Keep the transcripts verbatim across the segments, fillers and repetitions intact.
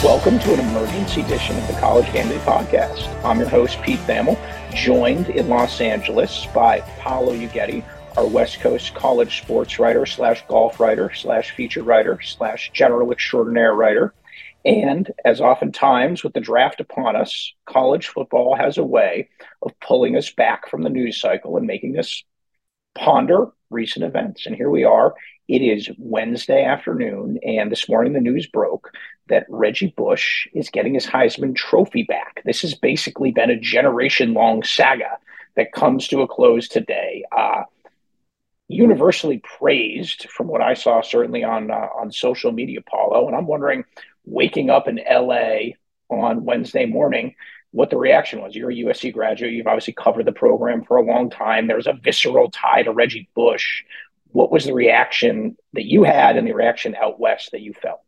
Welcome to an emergency edition of the College Game Day Podcast. I'm your host, Pete Thamel, joined in Los Angeles by Paolo Uggetti, our West Coast college sports writer slash golf writer slash feature writer slash general extraordinaire writer. And as oftentimes with the draft upon us, college football has a way of pulling us back from the news cycle and making us ponder recent events. And here we are. It is Wednesday afternoon, and this morning the news broke that Reggie Bush is getting his Heisman Trophy back. This has basically been a generation-long saga that comes to a close today. Uh, universally praised from what I saw, certainly on uh, on social media, Paulo. And I'm wondering, waking up in L A on Wednesday morning, what the reaction was. You're a U S C graduate. You've obviously covered the program for a long time. There's a visceral tie to Reggie Bush. What was the reaction that you had and the reaction out west that you felt?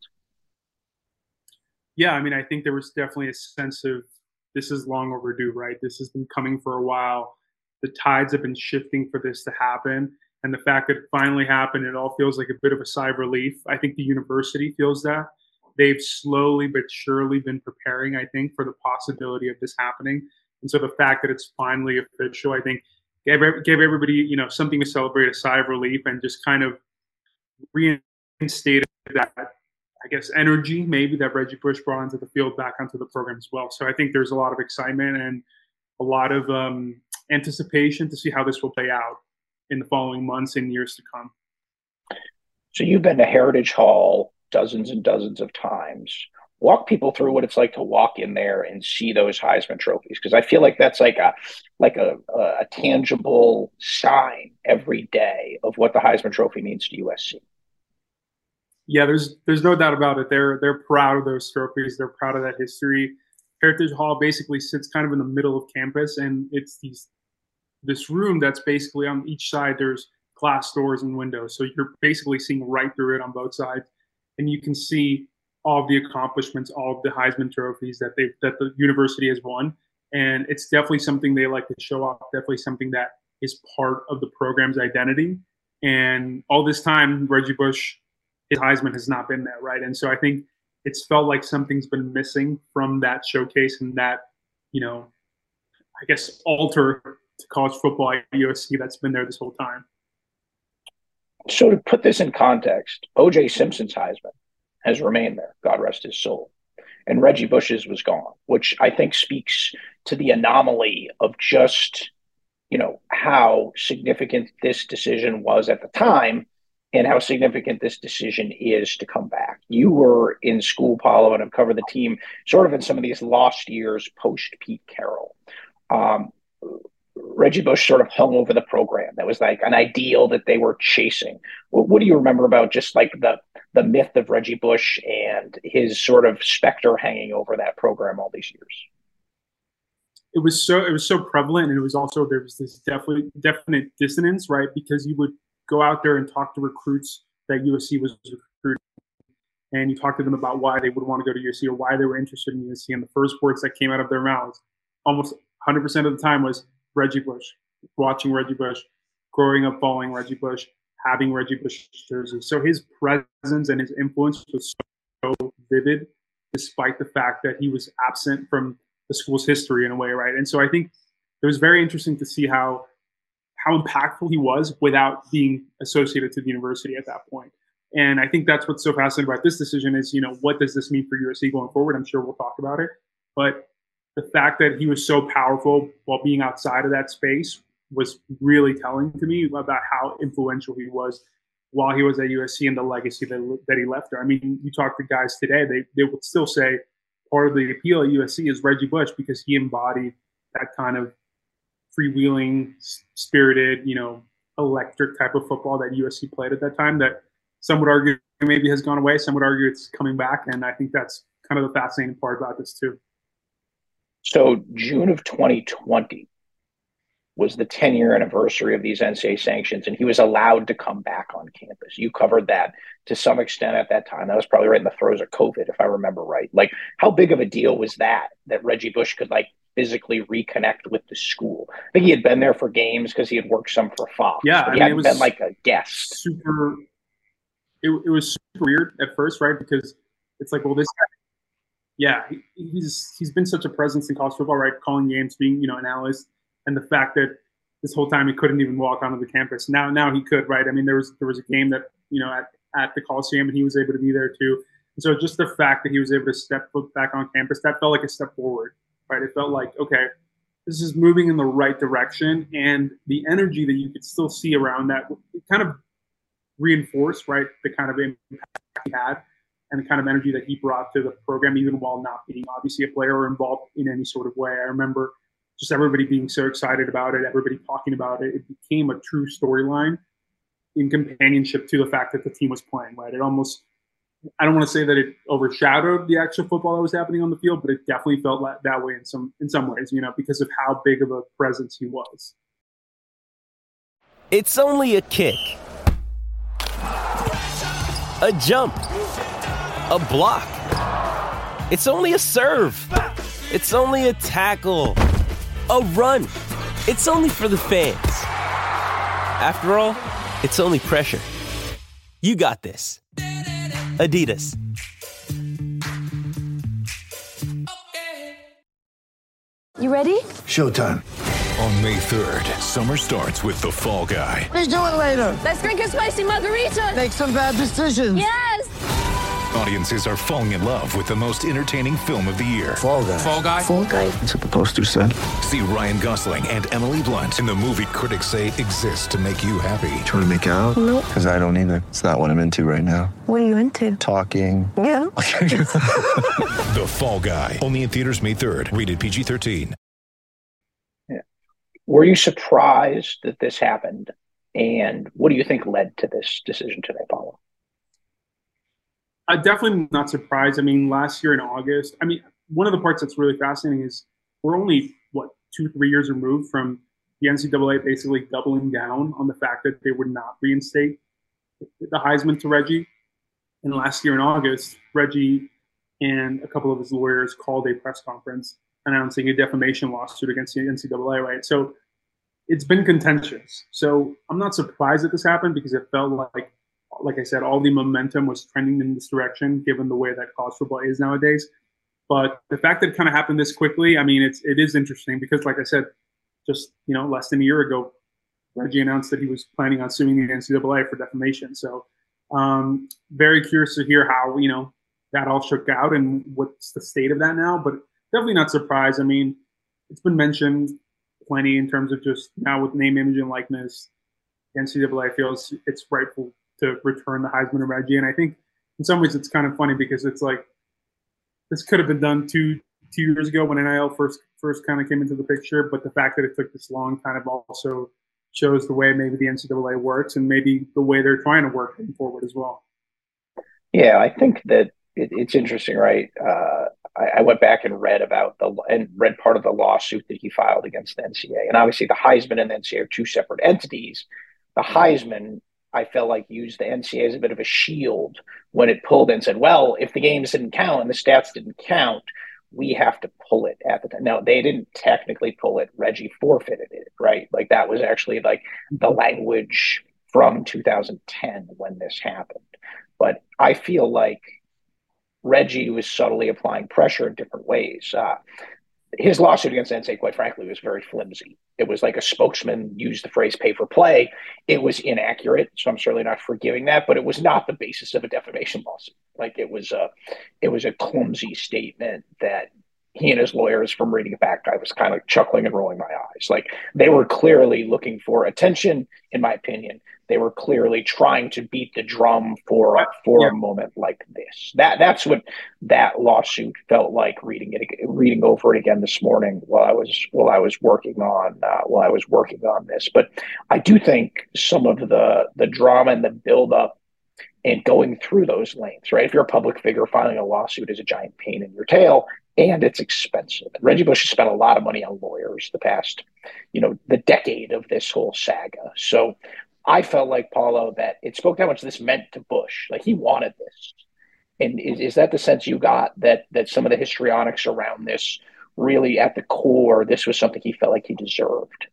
Yeah, I mean, I think there was definitely a sense of this is long overdue, right? This has been coming for a while. The tides have been shifting for this to happen. And the fact that it finally happened, it all feels like a bit of a sigh of relief. I think the university feels that. They've slowly but surely been preparing, I think, for the possibility of this happening. And so the fact that it's finally official, I think, gave, gave everybody, you know, something to celebrate, a sigh of relief, and just kind of reinstated that, I guess, energy maybe that Reggie Bush brought into the field back onto the program as well. So I think there's a lot of excitement and a lot of um, anticipation to see how this will play out in the following months and years to come. So you've been to Heritage Hall dozens and dozens of times. Walk people through what it's like to walk in there and see those Heisman trophies, because I feel like that's like a like a, a tangible sign every day of what the Heisman Trophy means to U S C. Yeah, there's there's no doubt about it. They're they're proud of those trophies. They're proud of that history. Heritage Hall basically sits kind of in the middle of campus, and it's these this room that's basically on each side. There's glass doors and windows, so you're basically seeing right through it on both sides, and you can see all of the accomplishments, all of the Heisman trophies that they that the university has won. And it's definitely something they like to show off. Definitely something that is part of the program's identity. And all this time, Reggie Bush, his Heisman has not been there, right? And so I think it's felt like something's been missing from that showcase and that, you know, I guess altar to college football at U S C that's been there this whole time. So to put this in context, O J Simpson's Heisman has remained there, God rest his soul, and Reggie Bush's was gone, which I think speaks to the anomaly of just, you know, how significant this decision was at the time and how significant this decision is to come back. You were in school, Paulo, and have covered the team sort of in some of these lost years post-Pete Carroll. Um, Reggie Bush sort of hung over the program. That was like an ideal that they were chasing. What, what do you remember about just like the the myth of Reggie Bush and his sort of specter hanging over that program all these years? It was so it was so prevalent, and it was also there was this definitely definite dissonance, right? Because you would go out there and talk to recruits that U S C was recruiting, and you talk to them about why they would want to go to U S C or why they were interested in U S C, and the first words that came out of their mouths, almost one hundred percent of the time, was Reggie Bush, watching Reggie Bush, growing up following Reggie Bush, having Reggie Bush jersey. So his presence and his influence was so vivid, despite the fact that he was absent from the school's history in a way, right? And so I think it was very interesting to see how how impactful he was without being associated to the university at that point. And I think that's what's so fascinating about this decision is, you know, what does this mean for U S C going forward? I'm sure we'll talk about it. But the fact that he was so powerful while being outside of that space was really telling to me about how influential he was while he was at U S C and the legacy that, that he left there. I mean, you talk to guys today, they, they would still say part of the appeal at U S C is Reggie Bush because he embodied that kind of freewheeling, spirited, you know, electric type of football that U S C played at that time that some would argue maybe has gone away. Some would argue it's coming back. And I think that's kind of the fascinating part about this too. So June of twenty twenty was the ten-year anniversary of these N C double A sanctions, and he was allowed to come back on campus. You covered that to some extent at that time. That was probably right in the throes of COVID, if I remember right. Like, how big of a deal was that, that Reggie Bush could, like, physically reconnect with the school? I think he had been there for games because he had worked some for Fox. Yeah, but I he mean, hadn't it was been, like, a guest. Super – it, it was super weird at first, right, because it's like, well, this guy yeah, he, he's he's been such a presence in college football, right? Calling games, being you know an analyst, and the fact that this whole time he couldn't even walk onto the campus. Now now he could, right? I mean, there was there was a game that you know at, at the Coliseum, and he was able to be there too. And so just the fact that he was able to step foot back on campus, that felt like a step forward, right? It felt like, okay, this is moving in the right direction, and the energy that you could still see around that kind of reinforced, right, the kind of impact he had and the kind of energy that he brought to the program, even while not being obviously a player or involved in any sort of way. I remember just everybody being so excited about it, everybody talking about it. It became a true storyline in companionship to the fact that the team was playing, right? It almost, I don't want to say that it overshadowed the actual football that was happening on the field, but it definitely felt like that way in some in some ways, you know, because of how big of a presence he was. It's only a kick, a jump, a block. It's only a serve. It's only a tackle, a run. It's only for the fans. After all, it's only pressure. You got this. Adidas. You ready? Showtime. On May third, summer starts with The Fall Guy. Let's do it later. Let's drink a spicy margarita. Make some bad decisions. Yes! Audiences are falling in love with the most entertaining film of the year. Fall Guy. Fall Guy? Fall guy. That's what the poster said. See Ryan Gosling and Emily Blunt in the movie critics say exists to make you happy. Trying to make it out? Nope. Because I don't either. It's not what I'm into right now. What are you into? Talking. Yeah. The Fall Guy. Only in theaters May third. Rated P G thirteen. Yeah. Were you surprised that this happened? And what do you think led to this decision today, Paulo? I'm definitely not surprised. I mean, last year in August, I mean, one of the parts that's really fascinating is we're only, what, two, three years removed from the N C double A basically doubling down on the fact that they would not reinstate the Heisman to Reggie. And last year in August, Reggie and a couple of his lawyers called a press conference announcing a defamation lawsuit against the N C double A, right? So it's been contentious. So I'm not surprised that this happened because it felt like, like I said, all the momentum was trending in this direction, given the way that college football is nowadays. But the fact that it kind of happened this quickly, I mean, it's it is interesting because, like I said, just you know, less than a year ago, Reggie announced that he was planning on suing the N C double A for defamation. So, um, very curious to hear how you know that all shook out and what's the state of that now. But definitely not surprised. I mean, it's been mentioned plenty in terms of just now with name, image, and likeness, the N C double A feels it's rightful to return the Heisman to Reggie. And I think in some ways it's kind of funny because it's like this could have been done two two years ago when N I L first first kind of came into the picture, but the fact that it took this long kind of also shows the way maybe the N C double A works and maybe the way they're trying to work moving forward as well. Yeah, I think that it, it's interesting, right? Uh, I, I went back and read about the and read part of the lawsuit that he filed against the N C double A. And obviously the Heisman and the N C double A are two separate entities. The Heisman, I felt like used the N C double A as a bit of a shield when it pulled and said, well, if the games didn't count and the stats didn't count, we have to pull it at the time. Now, they didn't technically pull it. Reggie forfeited it, right? Like that was actually like the language from two thousand ten when this happened. But I feel like Reggie was subtly applying pressure in different ways. Uh, his lawsuit against N C double A, quite frankly, was very flimsy. It was like a spokesman used the phrase pay for play. It was inaccurate, so I'm certainly not forgiving that, but it was not the basis of a defamation lawsuit. Like it was a, it was a clumsy statement that he and his lawyers, from reading it back, I was kind of chuckling and rolling my eyes. Like they were clearly looking for attention, in my opinion. They were clearly trying to beat the drum for for yeah. a moment like this. That that's what that lawsuit felt like. Reading it, reading over it again this morning while I was while I was working on uh, while I was working on this. But I do think some of the the drama and the buildup and going through those lanes, right? If you're a public figure, filing a lawsuit is a giant pain in your tail, and it's expensive. And Reggie Bush has spent a lot of money on lawyers the past, you know, the decade of this whole saga. So I felt like, Paulo, that it spoke how much this meant to Bush. Like he wanted this. And is, is that the sense you got, that that some of the histrionics around this really at the core, this was something he felt like he deserved?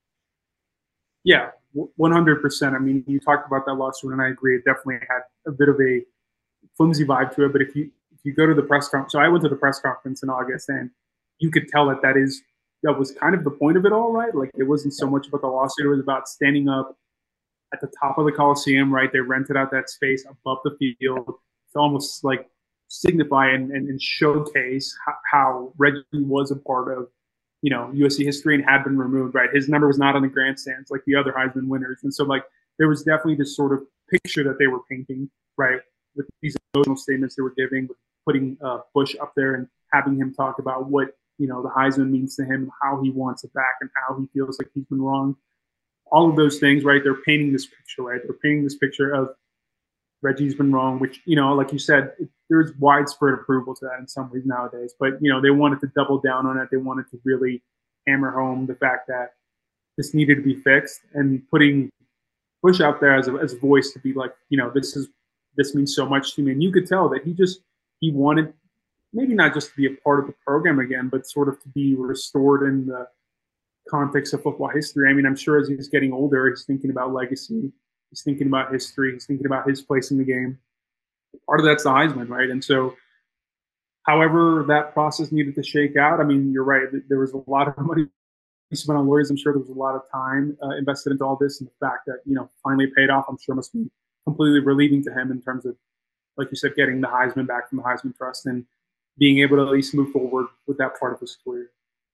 Yeah, one hundred percent. I mean, you talked about that lawsuit, and I agree. It definitely had a bit of a flimsy vibe to it. But if you if you go to the press conference. So I went to the press conference in August, and you could tell that that is that was kind of the point of it all, right? Like, it wasn't so much about the lawsuit; it was about standing up at the top of the Coliseum, right? They rented out that space above the field to almost like signify and, and, and showcase how, how Reggie was a part of, you know, U S C history and had been removed, right? His number was not on the grandstands like the other Heisman winners. And so, like, there was definitely this sort of picture that they were painting, right, with these emotional statements they were giving, with putting uh, Bush up there and having him talk about what, you know, the Heisman means to him, how he wants it back, and how he feels like he's been wrong. All of those things, right, they're painting this picture, right? They're painting this picture of Reggie's been wrong, which, you know, like you said, it, there's widespread approval to that in some ways nowadays. But, you know, they wanted to double down on it. They wanted to really hammer home the fact that this needed to be fixed, and putting Bush out there as a, as a voice to be like, you know, this is this means so much to me. And you could tell that he just he wanted maybe not just to be a part of the program again, but sort of to be restored in the context of football history. I mean, I'm sure as he's getting older, he's thinking about legacy. He's thinking about history. He's thinking about his place in the game. Part of that's the Heisman, right? And so however that process needed to shake out, I mean, you're right. There was a lot of money spent on lawyers. I'm sure there was a lot of time uh, invested into all this, and the fact that, you know, finally paid off, I'm sure must be completely relieving to him in terms of, like you said, getting the Heisman back from the Heisman Trust and being able to at least move forward with that part of his career.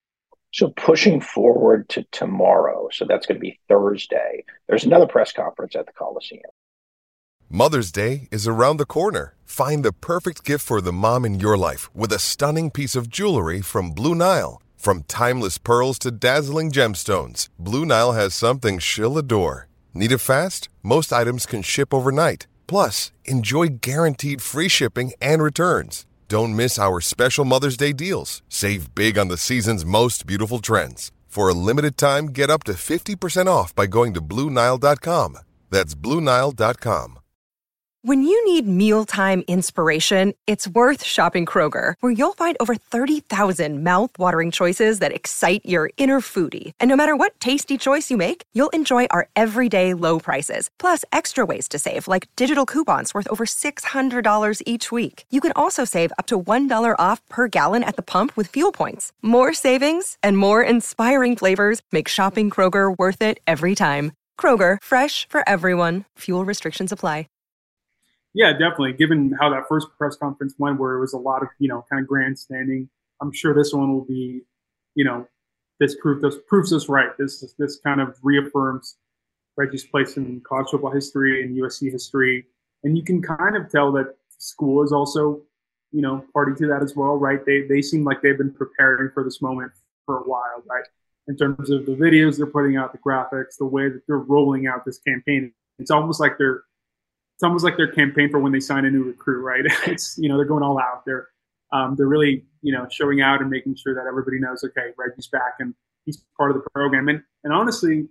So pushing forward to tomorrow, so that's going to be Thursday, there's another press conference at the Coliseum. Mother's Day is around the corner. Find the perfect gift for the mom in your life with a stunning piece of jewelry from Blue Nile. From timeless pearls to dazzling gemstones, Blue Nile has something she'll adore. Need it fast? Most items can ship overnight. Plus, enjoy guaranteed free shipping and returns. Don't miss our special Mother's Day deals. Save big on the season's most beautiful trends. For a limited time, get up to fifty percent off by going to Blue Nile dot com. That's Blue Nile dot com. When you need mealtime inspiration, it's worth shopping Kroger, where you'll find over thirty thousand mouth-watering choices that excite your inner foodie. And no matter what tasty choice you make, you'll enjoy our everyday low prices, plus extra ways to save, like digital coupons worth over six hundred dollars each week. You can also save up to one dollar off per gallon at the pump with fuel points. More savings and more inspiring flavors make shopping Kroger worth it every time. Kroger, fresh for everyone. Fuel restrictions apply. Yeah, definitely. Given how that first press conference went, where it was a lot of, you know, kind of grandstanding, I'm sure this one will be, you know, this proof this proves us right. This this kind of reaffirms Reggie's place in college football history and U S C history, and you can kind of tell that school is also, you know, party to that as well, right? They they seem like they've been preparing for this moment for a while, right? In terms of the videos they're putting out, the graphics, the way that they're rolling out this campaign, it's almost like they're It's almost like their campaign for when they sign a new recruit, right? It's, you know, they're going all out. They're um, they're really, you know, showing out and making sure that everybody knows, okay, Reggie's back and he's part of the program. And and honestly,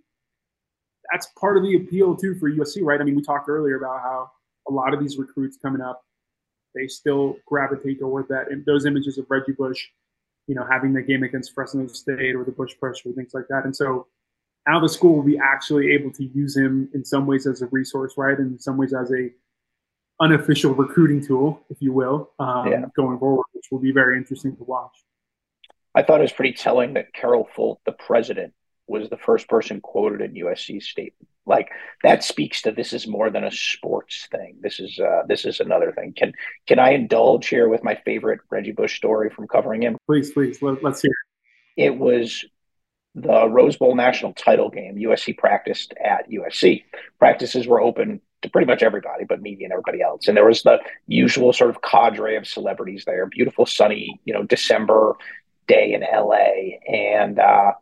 that's part of the appeal too for U S C, right? I mean, we talked earlier about how a lot of these recruits coming up, they still gravitate toward that and those images of Reggie Bush, you know, having the game against Fresno State or the Bush Push or things like that. And so now the school will be actually able to use him in some ways as a resource, right? And in some ways as a unofficial recruiting tool, if you will, um, yeah. going forward, which will be very interesting to watch. I thought it was pretty telling that Carol Folt, the president, was the first person quoted in U S C's statement. Like, that speaks to this is more than a sports thing. This is uh, this is another thing. Can can I indulge here with my favorite Reggie Bush story from covering him? Please, please, let, let's hear it. It was the Rose Bowl national title game. U S C practiced at U S C. Practices were open to pretty much everybody, but media and everybody else. And there was the usual sort of cadre of celebrities there. Beautiful, sunny, you know, December day in L A. And uh,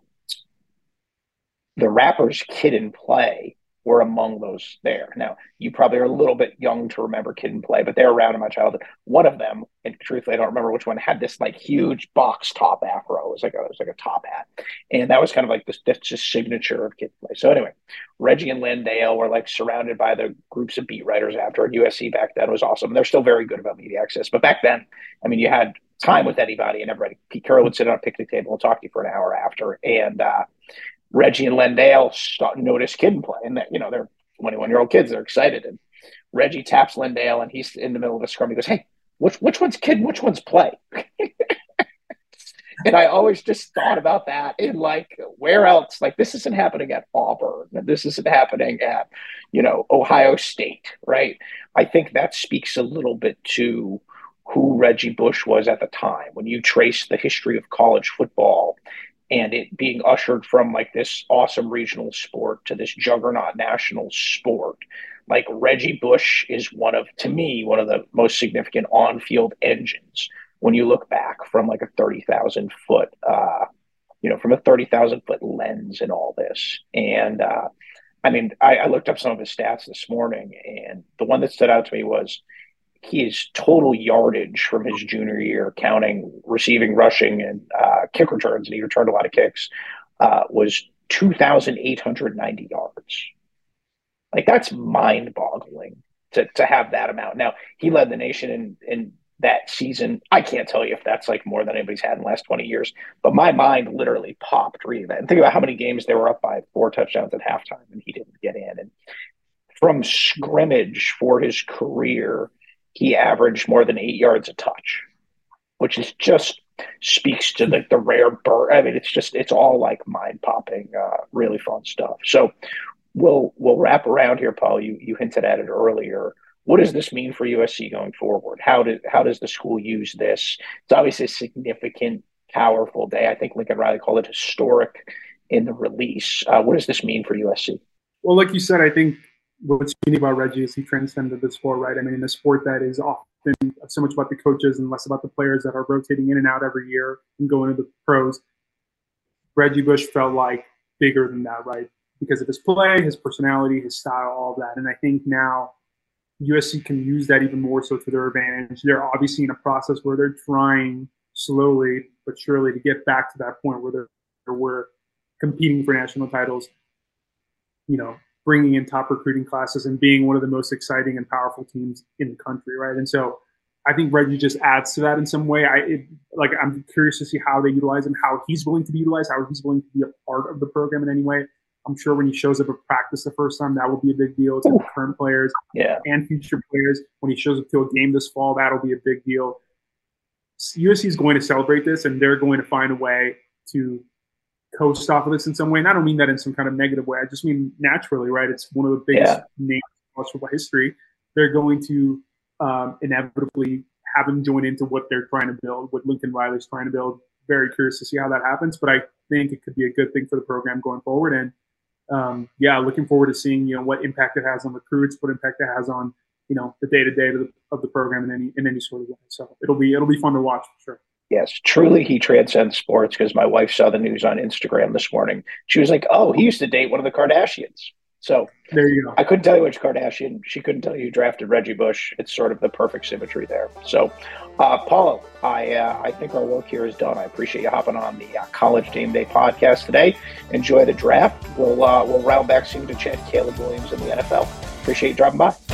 the rappers Kid and Play were among those there. Now, you probably are a little bit young to remember Kid and Play, but they're around in my childhood. One of them, and truthfully, I don't remember which one, had this like huge box top afro. It was like a, it was like a top hat. And that was kind of like this, that's just signature of Kid and Play. So anyway, Reggie and Landale were like surrounded by the groups of beat writers after. And U S C back then was awesome. They're still very good about media access. But back then, I mean, you had time with anybody and everybody. Pete Carroll would sit on a picnic table and talk to you for an hour after. And uh, Reggie and Landale noticed Kid and Play. And, that, you know, they're twenty-one-year-old kids. They're excited. And Reggie taps Landale, and he's in the middle of a scrum. He goes, "Hey, which which one's kid, and which one's play? And I always just thought about that in like, where else? Like, this isn't happening at Auburn. This isn't happening at, you know, Ohio State, right? I think that speaks a little bit to who Reggie Bush was at the time. When you trace the history of college football and it being ushered from like this awesome regional sport to this juggernaut national sport, like Reggie Bush is one of, to me, one of the most significant on-field engines when you look back from like a thirty thousand foot, uh, you know, from a thirty thousand foot lens in all this. And uh, I mean, I, I looked up some of his stats this morning, and the one that stood out to me was his total yardage from his junior year, counting receiving, rushing, and uh, kick returns, and he returned a lot of kicks, uh, was two thousand eight hundred ninety yards. Like, that's mind-boggling to to have that amount. Now, he led the nation in in that season. I can't tell you if that's like more than anybody's had in the last twenty years, but my mind literally popped reading that. And think about how many games they were up by four touchdowns at halftime and he didn't get in. And from scrimmage for his career, he averaged more than eight yards a touch, which is just speaks to the, the rare burst. I mean, it's just, it's all like mind popping, uh, really fun stuff. So we'll, we'll wrap around here, Paul. You, you hinted at it earlier. What does this mean for U S C going forward? How did how does the school use this? It's obviously a significant, powerful day. I think Lincoln Riley called it historic in the release. Uh, what does this mean for U S C? Well, like you said, I think what's unique about Reggie is he transcended the sport, right? I mean, in a sport that is often so much about the coaches and less about the players that are rotating in and out every year and going to the pros, Reggie Bush felt like bigger than that, right? Because of his play, his personality, his style, all of that. And I think now U S C can use that even more so to their advantage. They're obviously in a process where they're trying slowly but surely to get back to that point where they're we're competing for national titles, you know, bringing in top recruiting classes and being one of the most exciting and powerful teams in the country, right? And so I think Reggie just adds to that in some way. I it, like I'm curious to see how they utilize him, how he's willing to be utilized, how he's willing to be a part of the program in any way. I'm sure when he shows up at practice the first time, that will be a big deal to the current players yeah. and future players. When he shows up to a game this fall, that'll be a big deal. U S C is going to celebrate this, and they're going to find a way to coast off of this in some way. And I don't mean that in some kind of negative way. I just mean naturally, right? It's one of the biggest yeah. names in college football history. They're going to um, inevitably have him join into what they're trying to build, what Lincoln Riley's trying to build. Very curious to see how that happens, but I think it could be a good thing for the program going forward. And Um, yeah, looking forward to seeing, you know, what impact it has on recruits, what impact it has on, you know, the day to day of the program in any in any sort of way. So it'll be it'll be fun to watch for sure. Yes, truly, he transcends sports, because my wife saw the news on Instagram this morning. She was like, "Oh, he used to date one of the Kardashians." So there you go. I couldn't tell you which Kardashian. She couldn't tell you who drafted Reggie Bush. It's sort of the perfect symmetry there. So, uh, Paula, I uh, I think our work here is done. I appreciate you hopping on the uh, College Game Day podcast today. Enjoy the draft. We'll uh, we'll round back soon to chat Caleb Williams in the N F L. Appreciate you dropping by.